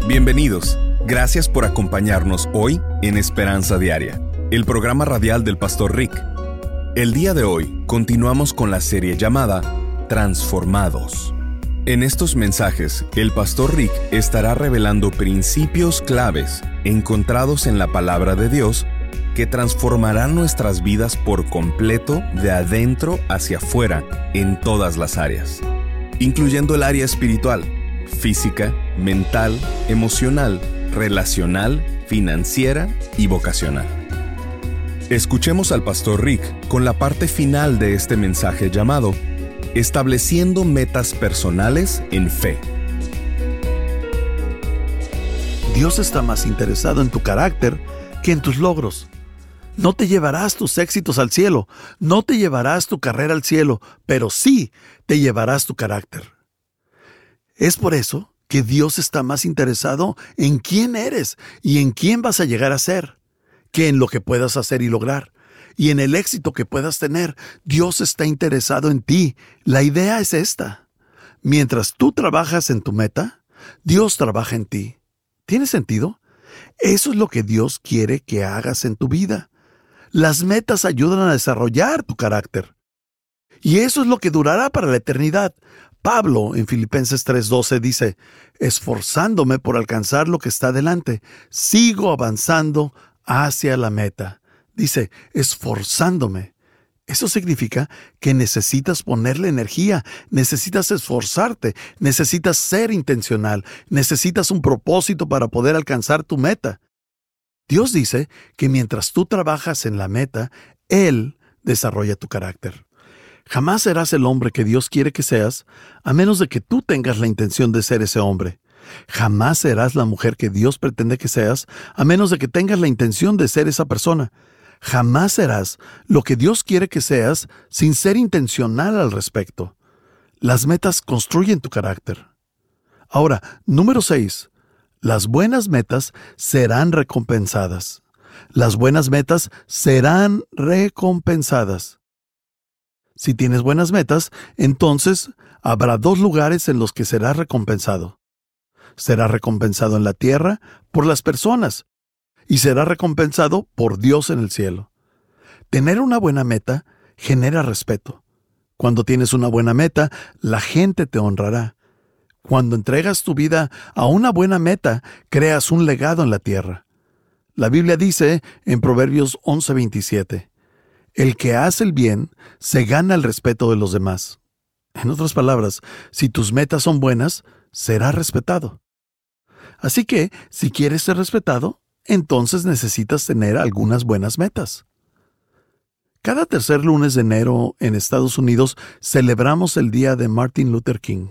Bienvenidos. Gracias por acompañarnos hoy en Esperanza Diaria, el programa radial del Pastor Rick. El día de hoy continuamos con la serie llamada Transformados. En estos mensajes, el Pastor Rick estará revelando principios claves encontrados en la Palabra de Dios que transformarán nuestras vidas por completo de adentro hacia afuera en todas las áreas, incluyendo el área espiritual, física, mental, emocional, relacional, financiera y vocacional. Escuchemos al Pastor Rick con la parte final de este mensaje llamado Estableciendo metas personales en fe. Dios está más interesado en tu carácter que en tus logros. No te llevarás tus éxitos al cielo, no te llevarás tu carrera al cielo, pero sí te llevarás tu carácter. Es por eso que Dios está más interesado en quién eres y en quién vas a llegar a ser, que en lo que puedas hacer y lograr. Y en el éxito que puedas tener, Dios está interesado en ti. La idea es esta. Mientras tú trabajas en tu meta, Dios trabaja en ti. ¿Tiene sentido? Eso es lo que Dios quiere que hagas en tu vida. Las metas ayudan a desarrollar tu carácter. Y eso es lo que durará para la eternidad. Pablo, en Filipenses 3:12, dice, esforzándome por alcanzar lo que está delante, sigo avanzando hacia la meta. Dice, esforzándome. Eso significa que necesitas ponerle energía, necesitas esforzarte, necesitas ser intencional, necesitas un propósito para poder alcanzar tu meta. Dios dice que mientras tú trabajas en la meta, Él desarrolla tu carácter. Jamás serás el hombre que Dios quiere que seas, a menos de que tú tengas la intención de ser ese hombre. Jamás serás la mujer que Dios pretende que seas, a menos de que tengas la intención de ser esa persona. Jamás serás lo que Dios quiere que seas sin ser intencional al respecto. Las metas construyen tu carácter. Ahora, número 6. Las buenas metas serán recompensadas. Las buenas metas serán recompensadas. Si tienes buenas metas, entonces habrá 2 lugares en los que serás recompensado. Serás recompensado en la tierra por las personas y serás recompensado por Dios en el cielo. Tener una buena meta genera respeto. Cuando tienes una buena meta, la gente te honrará. Cuando entregas tu vida a una buena meta, creas un legado en la tierra. La Biblia dice en Proverbios 11:27, el que hace el bien se gana el respeto de los demás. En otras palabras, si tus metas son buenas, serás respetado. Así que, si quieres ser respetado, entonces necesitas tener algunas buenas metas. Cada tercer lunes de enero en Estados Unidos celebramos el día de Martin Luther King.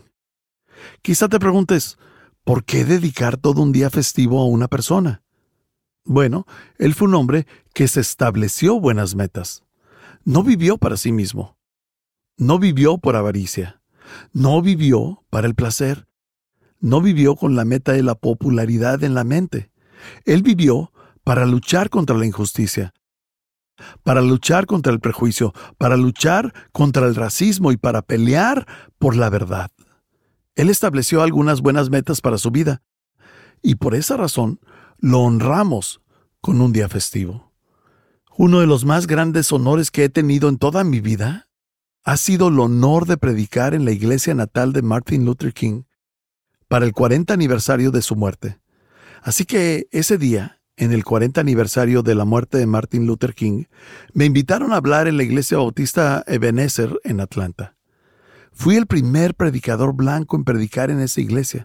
Quizá te preguntes, ¿por qué dedicar todo un día festivo a una persona? Bueno, él fue un hombre que se estableció buenas metas. No vivió para sí mismo. No vivió por avaricia. No vivió para el placer. No vivió con la meta de la popularidad en la mente. Él vivió para luchar contra la injusticia, para luchar contra el prejuicio, para luchar contra el racismo y para pelear por la verdad. Él estableció algunas buenas metas para su vida y por esa razón lo honramos con un día festivo. Uno de los más grandes honores que he tenido en toda mi vida ha sido el honor de predicar en la iglesia natal de Martin Luther King para el 40 aniversario de su muerte. Así que ese día, en el 40 aniversario de la muerte de Martin Luther King, me invitaron a hablar en la iglesia bautista Ebenezer en Atlanta. Fui el primer predicador blanco en predicar en esa iglesia.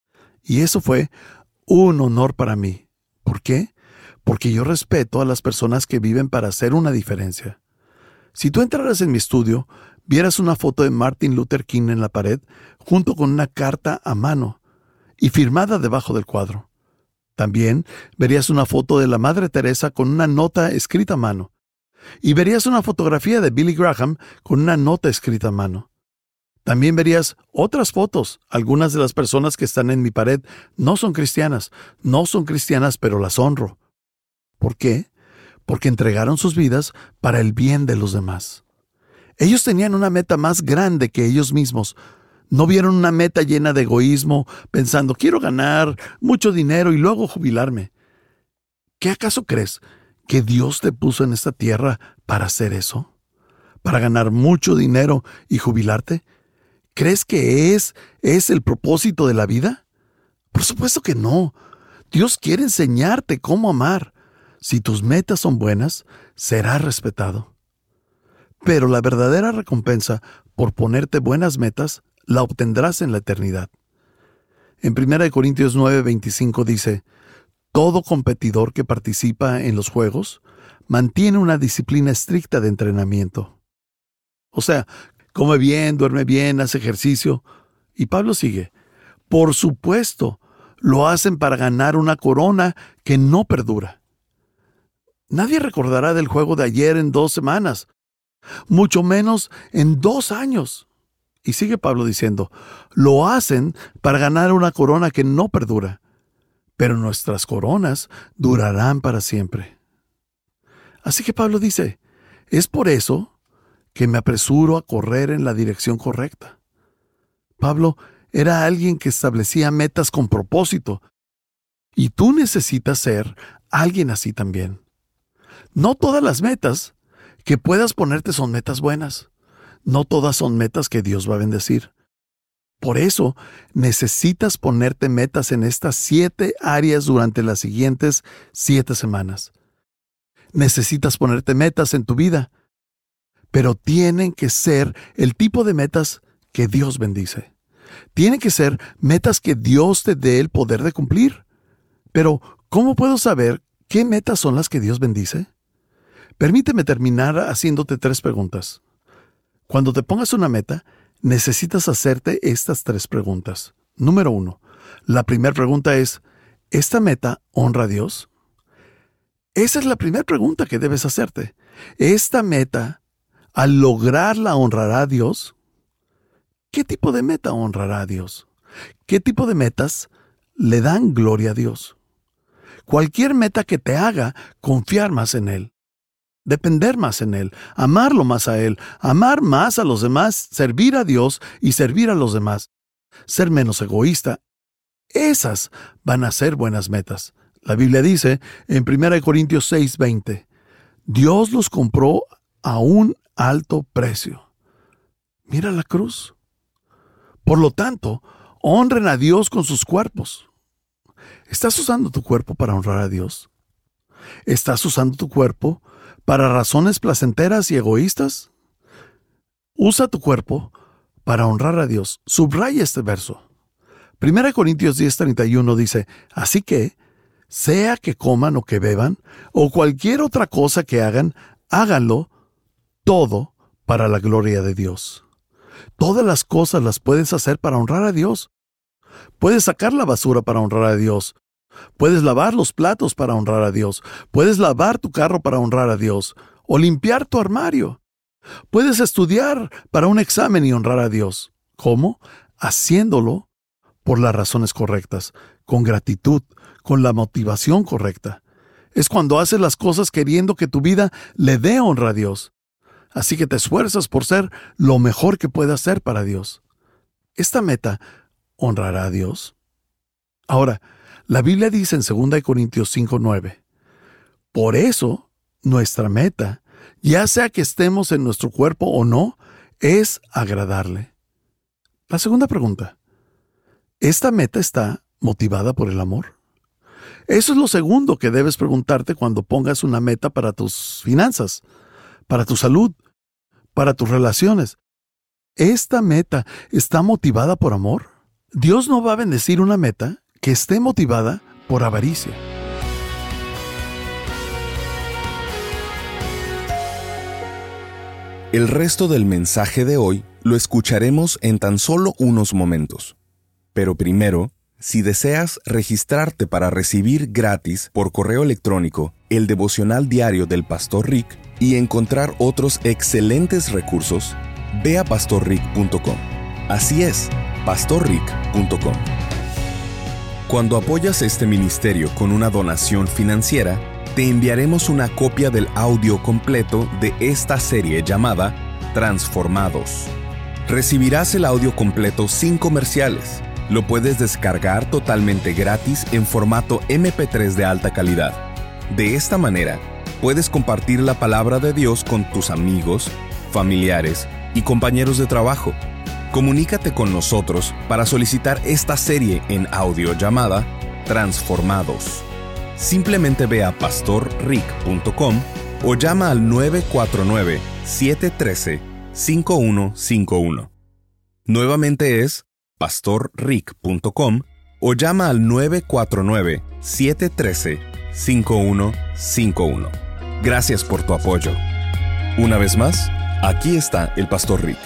Y eso fue un honor para mí. ¿Por qué? Porque yo respeto a las personas que viven para hacer una diferencia. Si tú entraras en mi estudio, vieras una foto de Martin Luther King en la pared, junto con una carta a mano y firmada debajo del cuadro. También verías una foto de la Madre Teresa con una nota escrita a mano. Y verías una fotografía de Billy Graham con una nota escrita a mano. También verías otras fotos. Algunas de las personas que están en mi pared no son cristianas, pero las honro. ¿Por qué? Porque entregaron sus vidas para el bien de los demás. Ellos tenían una meta más grande que ellos mismos. No vieron una meta llena de egoísmo, pensando, quiero ganar mucho dinero y luego jubilarme. ¿Qué acaso crees que Dios te puso en esta tierra para hacer eso? ¿Para ganar mucho dinero y jubilarte? ¿Crees que es el propósito de la vida? Por supuesto que no. Dios quiere enseñarte cómo amar. Si tus metas son buenas, serás respetado. Pero la verdadera recompensa por ponerte buenas metas la obtendrás en la eternidad. En 1 Corintios 9:25 dice, todo competidor que participa en los juegos mantiene una disciplina estricta de entrenamiento. O sea, come bien, duerme bien, hace ejercicio. Y Pablo sigue, por supuesto, lo hacen para ganar una corona que no perdura. Nadie recordará del juego de ayer en 2 semanas, mucho menos en 2 años. Y sigue Pablo diciendo, lo hacen para ganar una corona que no perdura, pero nuestras coronas durarán para siempre. Así que Pablo dice, es por eso que me apresuro a correr en la dirección correcta. Pablo era alguien que establecía metas con propósito, y tú necesitas ser alguien así también. No todas las metas que puedas ponerte son metas buenas. No todas son metas que Dios va a bendecir. Por eso, necesitas ponerte metas en estas 7 áreas durante las siguientes 7 semanas. Necesitas ponerte metas en tu vida, pero tienen que ser el tipo de metas que Dios bendice. Tienen que ser metas que Dios te dé el poder de cumplir. Pero, ¿cómo puedo saber qué metas son las que Dios bendice? Permíteme terminar haciéndote 3 preguntas. Cuando te pongas una meta, necesitas hacerte estas 3 preguntas. Número 1. La primera pregunta es, ¿esta meta honra a Dios? Esa es la primera pregunta que debes hacerte. ¿Esta meta, al lograrla, honrará a Dios? ¿Qué tipo de meta honrará a Dios? ¿Qué tipo de metas le dan gloria a Dios? Cualquier meta que te haga confiar más en Él, depender más en Él, amarlo más a Él, amar más a los demás, servir a Dios y servir a los demás, ser menos egoísta. Esas van a ser buenas metas. La Biblia dice en 1 Corintios 6:20, Dios los compró a un alto precio. Mira la cruz. Por lo tanto, honren a Dios con sus cuerpos. ¿Estás usando tu cuerpo para honrar a Dios? ¿Estás usando tu cuerpo para razones placenteras y egoístas? Usa tu cuerpo para honrar a Dios. Subraya este verso. 1 Corintios 10:31 dice, así que, sea que coman o que beban, o cualquier otra cosa que hagan, háganlo todo para la gloria de Dios. Todas las cosas las puedes hacer para honrar a Dios. Puedes sacar la basura para honrar a Dios. Puedes lavar los platos para honrar a Dios. Puedes lavar tu carro para honrar a Dios. O limpiar tu armario. Puedes estudiar para un examen y honrar a Dios. ¿Cómo? Haciéndolo por las razones correctas, con gratitud, con la motivación correcta. Es cuando haces las cosas queriendo que tu vida le dé honra a Dios. Así que te esfuerzas por ser lo mejor que puedas ser para Dios. ¿Esta meta honrará a Dios? Ahora, la Biblia dice en 2 Corintios 5:9, por eso, nuestra meta, ya sea que estemos en nuestro cuerpo o no, es agradarle. La segunda pregunta, ¿esta meta está motivada por el amor? Eso es lo segundo que debes preguntarte cuando pongas una meta para tus finanzas, para tu salud, para tus relaciones. ¿Esta meta está motivada por amor? Dios no va a bendecir una meta que esté motivada por avaricia. El resto del mensaje de hoy lo escucharemos en tan solo unos momentos. Pero primero, si deseas registrarte para recibir gratis por correo electrónico el devocional diario del Pastor Rick y encontrar otros excelentes recursos, ve a pastorrick.com. Así es, pastorrick.com. Cuando apoyas este ministerio con una donación financiera, te enviaremos una copia del audio completo de esta serie llamada Transformados. Recibirás el audio completo sin comerciales. Lo puedes descargar totalmente gratis en formato MP3 de alta calidad. De esta manera, puedes compartir la palabra de Dios con tus amigos, familiares y compañeros de trabajo. Comunícate con nosotros para solicitar esta serie en audio llamada Transformados. Simplemente ve a pastorrick.com o llama al 949-713-5151. Nuevamente es pastorrick.com o llama al 949-713-5151. Gracias por tu apoyo. Una vez más, aquí está el Pastor Rick.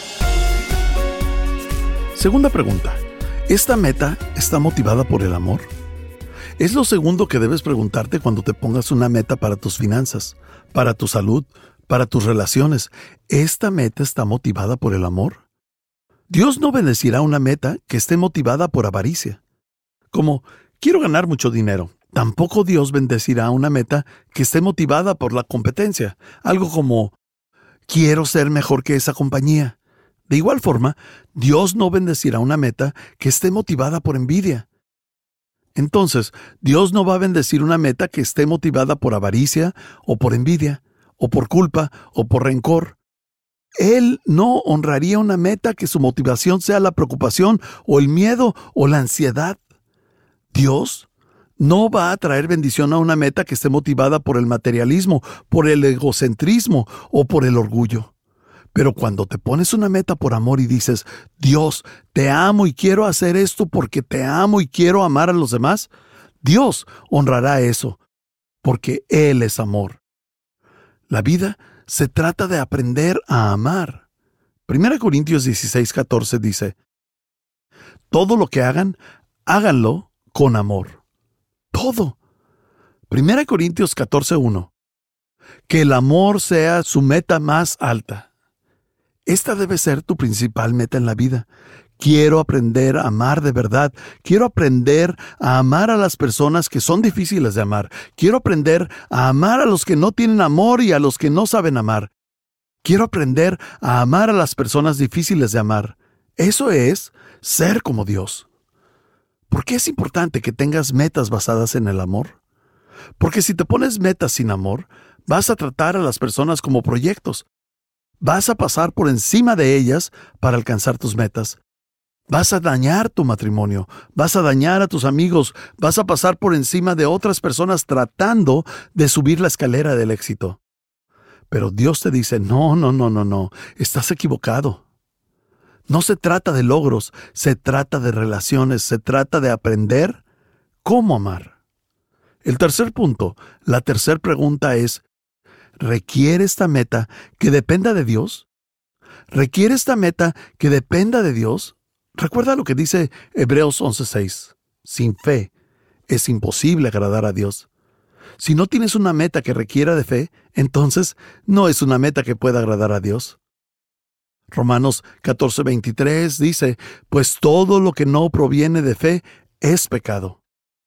Segunda pregunta. ¿Esta meta está motivada por el amor? Es lo segundo que debes preguntarte cuando te pongas una meta para tus finanzas, para tu salud, para tus relaciones. ¿Esta meta está motivada por el amor? Dios no bendecirá una meta que esté motivada por avaricia, como quiero ganar mucho dinero. Tampoco Dios bendecirá una meta que esté motivada por la competencia, algo como quiero ser mejor que esa compañía. De igual forma, Dios no bendecirá una meta que esté motivada por envidia. Entonces, Dios no va a bendecir una meta que esté motivada por avaricia, o por envidia, o por culpa, o por rencor. Él no honraría una meta que su motivación sea la preocupación, o el miedo, o la ansiedad. Dios no va a traer bendición a una meta que esté motivada por el materialismo, por el egocentrismo, o por el orgullo. Pero cuando te pones una meta por amor y dices, Dios, te amo y quiero hacer esto porque te amo y quiero amar a los demás, Dios honrará eso, porque Él es amor. La vida se trata de aprender a amar. 1 Corintios 16:14 dice, todo lo que hagan, háganlo con amor. Todo. 1 Corintios 14:1. Que el amor sea su meta más alta. Esta debe ser tu principal meta en la vida. Quiero aprender a amar de verdad. Quiero aprender a amar a las personas que son difíciles de amar. Quiero aprender a amar a los que no tienen amor y a los que no saben amar. Quiero aprender a amar a las personas difíciles de amar. Eso es ser como Dios. ¿Por qué es importante que tengas metas basadas en el amor? Porque si te pones metas sin amor, vas a tratar a las personas como proyectos. Vas a pasar por encima de ellas para alcanzar tus metas. Vas a dañar tu matrimonio, vas a dañar a tus amigos, vas a pasar por encima de otras personas tratando de subir la escalera del éxito. Pero Dios te dice, no, estás equivocado. No se trata de logros, se trata de relaciones, se trata de aprender cómo amar. El tercer punto, la tercera pregunta es, ¿requiere esta meta que dependa de Dios? ¿Requiere esta meta que dependa de Dios? Recuerda lo que dice Hebreos 11:6. Sin fe es imposible agradar a Dios. Si no tienes una meta que requiera de fe, entonces no es una meta que pueda agradar a Dios. Romanos 14:23 dice, pues todo lo que no proviene de fe es pecado.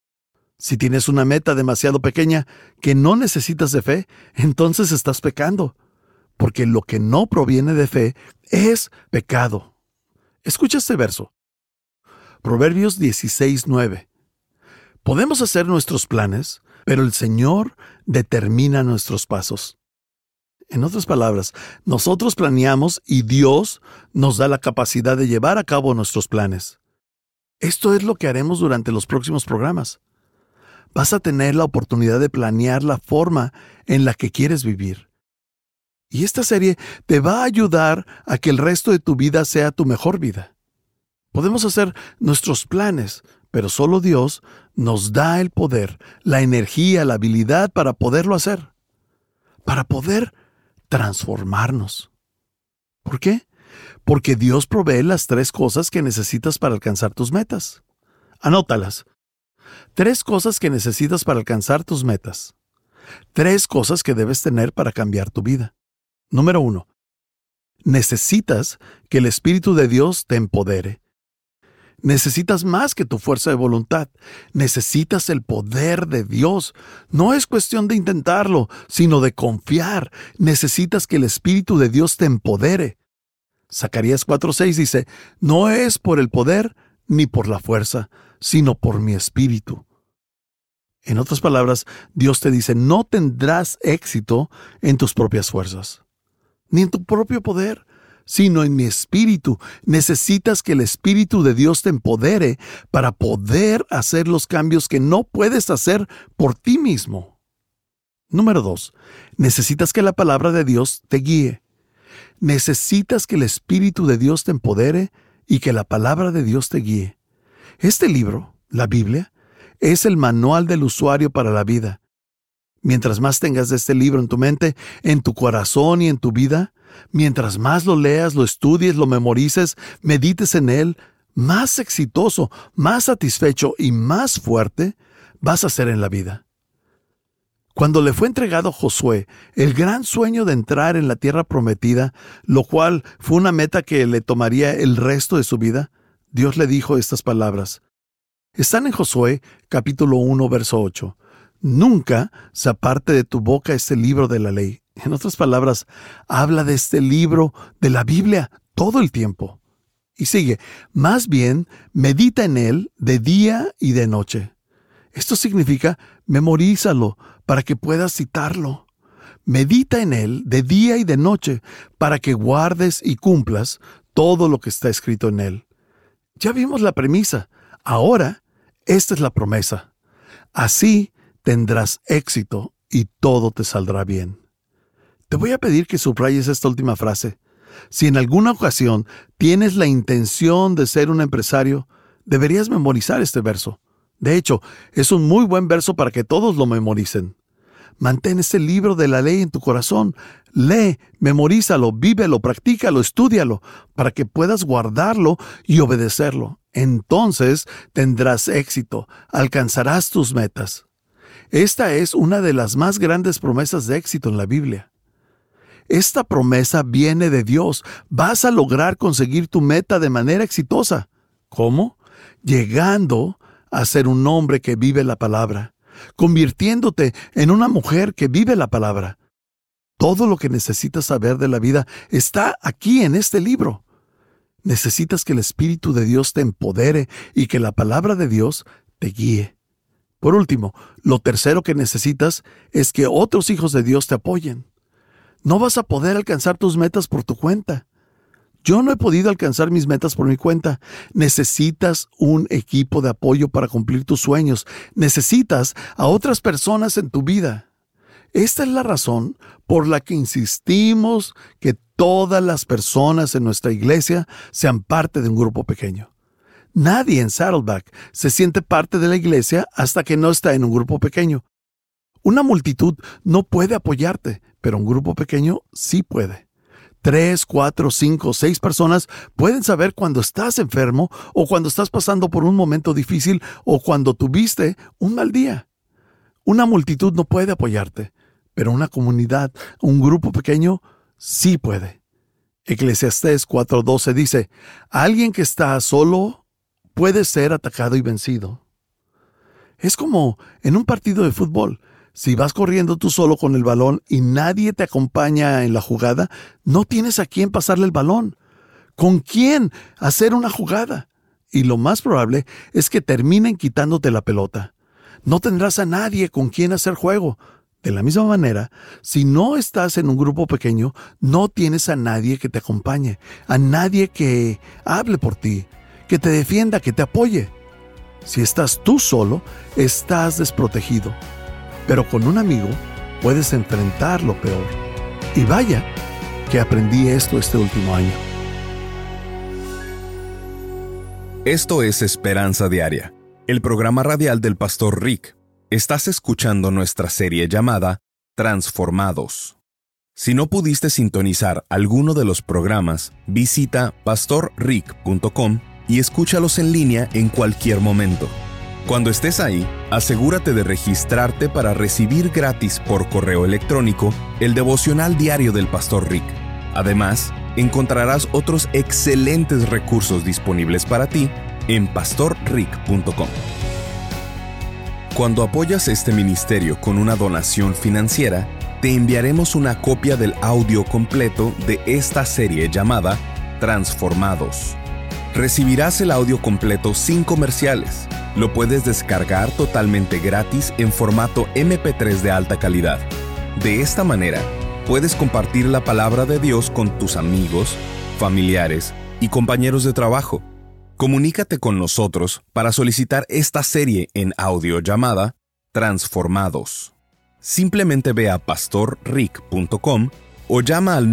Si tienes una meta demasiado pequeña que no necesitas de fe, entonces estás pecando, porque lo que no proviene de fe es pecado. Escucha este verso. Proverbios 16:9. Podemos hacer nuestros planes, pero el Señor determina nuestros pasos. En otras palabras, nosotros planeamos y Dios nos da la capacidad de llevar a cabo nuestros planes. Esto es lo que haremos durante los próximos programas. Vas a tener la oportunidad de planear la forma en la que quieres vivir. Y esta serie te va a ayudar a que el resto de tu vida sea tu mejor vida. Podemos hacer nuestros planes, pero solo Dios nos da el poder, la energía, la habilidad para poderlo hacer. Para poder transformarnos. ¿Por qué? Porque Dios provee las 3 cosas que necesitas para alcanzar tus metas. Anótalas. 3 cosas que necesitas para alcanzar tus metas. 3 cosas que debes tener para cambiar tu vida. Número 1. Necesitas que el Espíritu de Dios te empodere. Necesitas más que tu fuerza de voluntad. Necesitas el poder de Dios. No es cuestión de intentarlo, sino de confiar. Necesitas que el Espíritu de Dios te empodere. Zacarías 4:6 dice, no es por el poder ni por la fuerza, sino por mi espíritu. En otras palabras, Dios te dice, no tendrás éxito en tus propias fuerzas, ni en tu propio poder, sino en mi espíritu. Necesitas que el Espíritu de Dios te empodere para poder hacer los cambios que no puedes hacer por ti mismo. Número 2. Necesitas que la palabra de Dios te guíe. Necesitas que el Espíritu de Dios te empodere y que la palabra de Dios te guíe. Este libro, la Biblia, es el manual del usuario para la vida. Mientras más tengas de este libro en tu mente, en tu corazón y en tu vida, mientras más lo leas, lo estudies, lo memorices, medites en él, más exitoso, más satisfecho y más fuerte vas a ser en la vida. Cuando le fue entregado a Josué el gran sueño de entrar en la tierra prometida, lo cual fue una meta que le tomaría el resto de su vida, Dios le dijo estas palabras. Están en Josué, capítulo 1, verso 8. Nunca se aparte de tu boca este libro de la ley. En otras palabras, habla de este libro de la Biblia todo el tiempo. Y sigue, más bien, medita en él de día y de noche. Esto significa, memorízalo para que puedas citarlo. Medita en él de día y de noche para que guardes y cumplas todo lo que está escrito en él. Ya vimos la premisa. Ahora, esta es la promesa. Así tendrás éxito y todo te saldrá bien. Te voy a pedir que subrayes esta última frase. Si en alguna ocasión tienes la intención de ser un empresario, deberías memorizar este verso. De hecho, es un muy buen verso para que todos lo memoricen. Mantén este libro de la ley en tu corazón. Lee, memorízalo, vívelo, practícalo, estúdialo, para que puedas guardarlo y obedecerlo. Entonces tendrás éxito, alcanzarás tus metas. Esta es una de las más grandes promesas de éxito en la Biblia. Esta promesa viene de Dios. Vas a lograr conseguir tu meta de manera exitosa. ¿Cómo? Llegando a ser un hombre que vive la palabra, convirtiéndote en una mujer que vive la palabra. Todo lo que necesitas saber de la vida está aquí en este libro. Necesitas que el Espíritu de Dios te empodere y que la palabra de Dios te guíe. Por último, lo tercero que necesitas es que otros hijos de Dios te apoyen. No vas a poder alcanzar tus metas por tu cuenta. Yo no he podido alcanzar mis metas por mi cuenta. Necesitas un equipo de apoyo para cumplir tus sueños. Necesitas a otras personas en tu vida. Esta es la razón por la que insistimos que todas las personas en nuestra iglesia sean parte de un grupo pequeño. Nadie en Saddleback se siente parte de la iglesia hasta que no está en un grupo pequeño. Una multitud no puede apoyarte, pero un grupo pequeño sí puede. 3, 4, 5, 6 personas pueden saber cuando estás enfermo o cuando estás pasando por un momento difícil o cuando tuviste un mal día. Una multitud no puede apoyarte, pero una comunidad, un grupo pequeño, sí puede. Eclesiastés 4:12 dice, alguien que está solo puede ser atacado y vencido. Es como en un partido de fútbol. Si vas corriendo tú solo con el balón y nadie te acompaña en la jugada, no tienes a quién pasarle el balón. ¿Con quién hacer una jugada? Y lo más probable es que terminen quitándote la pelota. No tendrás a nadie con quien hacer juego. De la misma manera, si no estás en un grupo pequeño, no tienes a nadie que te acompañe, a nadie que hable por ti, que te defienda, que te apoye. Si estás tú solo, estás desprotegido. Pero con un amigo puedes enfrentar lo peor. Y vaya que aprendí esto este último año. Esto es Esperanza Diaria, el programa radial del Pastor Rick. Estás escuchando nuestra serie llamada Transformados. Si no pudiste sintonizar alguno de los programas, visita pastorrick.com y escúchalos en línea en cualquier momento. Cuando estés ahí, asegúrate de registrarte para recibir gratis por correo electrónico el devocional diario del Pastor Rick. Además, encontrarás otros excelentes recursos disponibles para ti en pastorrick.com. Cuando apoyas este ministerio con una donación financiera, te enviaremos una copia del audio completo de esta serie llamada Transformados. Recibirás el audio completo sin comerciales. Lo puedes descargar totalmente gratis en formato MP3 de alta calidad. De esta manera, puedes compartir la palabra de Dios con tus amigos, familiares y compañeros de trabajo. Comunícate con nosotros para solicitar esta serie en audio llamada Transformados. Simplemente ve a pastorrick.com o llama al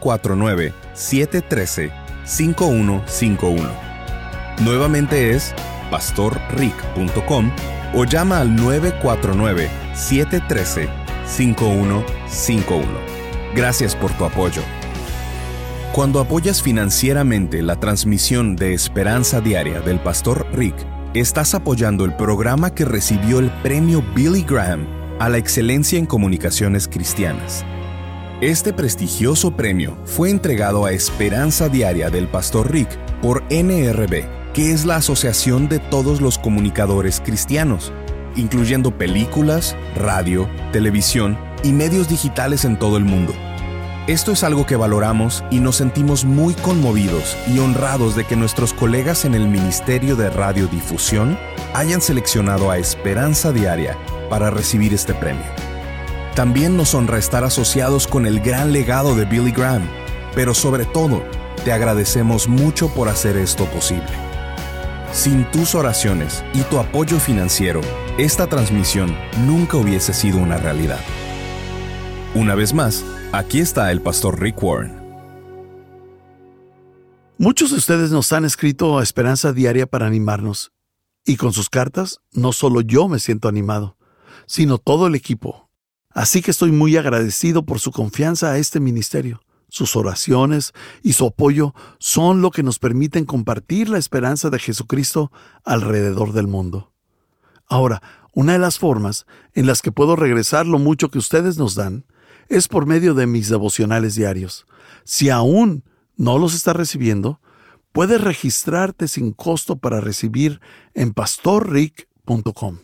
949-713-5151. Nuevamente es pastorrick.com o llama al 949-713-5151. Gracias por tu apoyo. Cuando apoyas financieramente la transmisión de Esperanza Diaria del Pastor Rick, estás apoyando el programa que recibió el premio Billy Graham a la excelencia en comunicaciones cristianas. Este prestigioso premio fue entregado a Esperanza Diaria del Pastor Rick por NRB, que es la asociación de todos los comunicadores cristianos, incluyendo películas, radio, televisión y medios digitales en todo el mundo. Esto es algo que valoramos y nos sentimos muy conmovidos y honrados de que nuestros colegas en el Ministerio de Radiodifusión hayan seleccionado a Esperanza Diaria para recibir este premio. También nos honra estar asociados con el gran legado de Billy Graham, pero sobre todo, te agradecemos mucho por hacer esto posible. Sin tus oraciones y tu apoyo financiero, esta transmisión nunca hubiese sido una realidad. Una vez más, aquí está el Pastor Rick Warren. Muchos de ustedes nos han escrito a Esperanza Diaria para animarnos. Y con sus cartas, no solo yo me siento animado, sino todo el equipo. Así que estoy muy agradecido por su confianza a este ministerio. Sus oraciones y su apoyo son lo que nos permiten compartir la esperanza de Jesucristo alrededor del mundo. Ahora, una de las formas en las que puedo regresar lo mucho que ustedes nos dan es por medio de mis devocionales diarios. Si aún no los estás recibiendo, puedes registrarte sin costo para recibir en pastorrick.com.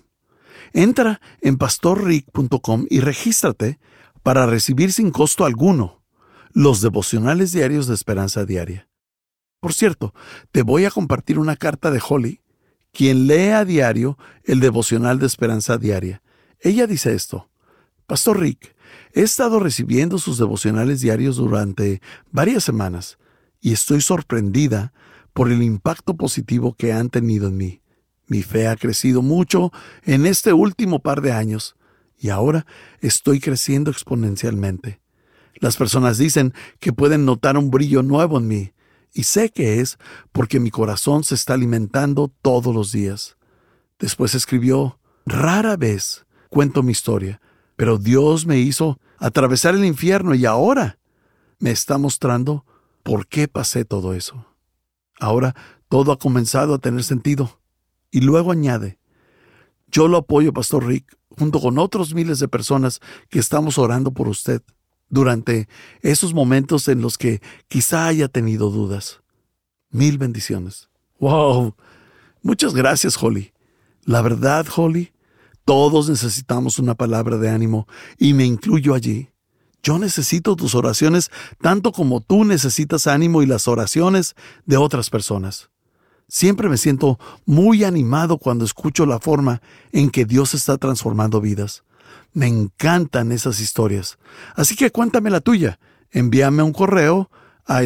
Entra en pastorrick.com y regístrate para recibir sin costo alguno los devocionales diarios de Esperanza Diaria. Por cierto, te voy a compartir una carta de Holly, quien lee a diario el devocional de Esperanza Diaria. Ella dice esto: Pastor Rick, he estado recibiendo sus devocionales diarios durante varias semanas y estoy sorprendida por el impacto positivo que han tenido en mí. Mi fe ha crecido mucho en este último par de años y ahora estoy creciendo exponencialmente. Las personas dicen que pueden notar un brillo nuevo en mí y sé que es porque mi corazón se está alimentando todos los días. Después escribió: rara vez cuento mi historia, pero Dios me hizo atravesar el infierno y ahora me está mostrando por qué pasé todo eso. Ahora todo ha comenzado a tener sentido. Y luego añade: yo lo apoyo, Pastor Rick, junto con otros miles de personas que estamos orando por usted durante esos momentos en los que quizá haya tenido dudas. 1000 bendiciones. ¡Wow! Muchas gracias, Holly. La verdad, Holly, todos necesitamos una palabra de ánimo y me incluyo allí. Yo necesito tus oraciones tanto como tú necesitas ánimo y las oraciones de otras personas. Siempre me siento muy animado cuando escucho la forma en que Dios está transformando vidas. Me encantan esas historias. Así que cuéntame la tuya. Envíame un correo a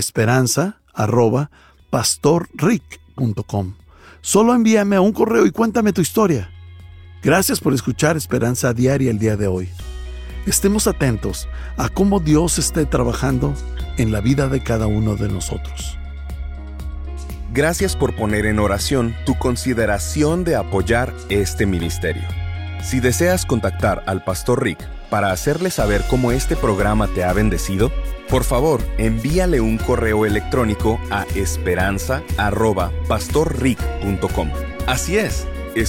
esperanza@pastorrick.com. Solo envíame un correo y cuéntame tu historia. Gracias por escuchar Esperanza Diaria el día de hoy. Estemos atentos a cómo Dios esté trabajando en la vida de cada uno de nosotros. Gracias por poner en oración tu consideración de apoyar este ministerio. Si deseas contactar al Pastor Rick para hacerle saber cómo este programa te ha bendecido, por favor, envíale un correo electrónico a esperanza@pastorrick.com. Así es,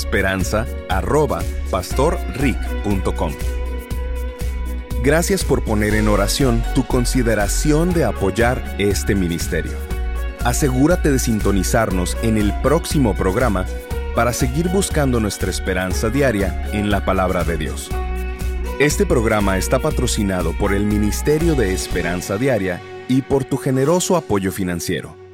esperanza@pastorrick.com. Gracias por poner en oración tu consideración de apoyar este ministerio. Asegúrate de sintonizarnos en el próximo programa para seguir buscando nuestra esperanza diaria en la palabra de Dios. Este programa está patrocinado por el Ministerio de Esperanza Diaria y por tu generoso apoyo financiero.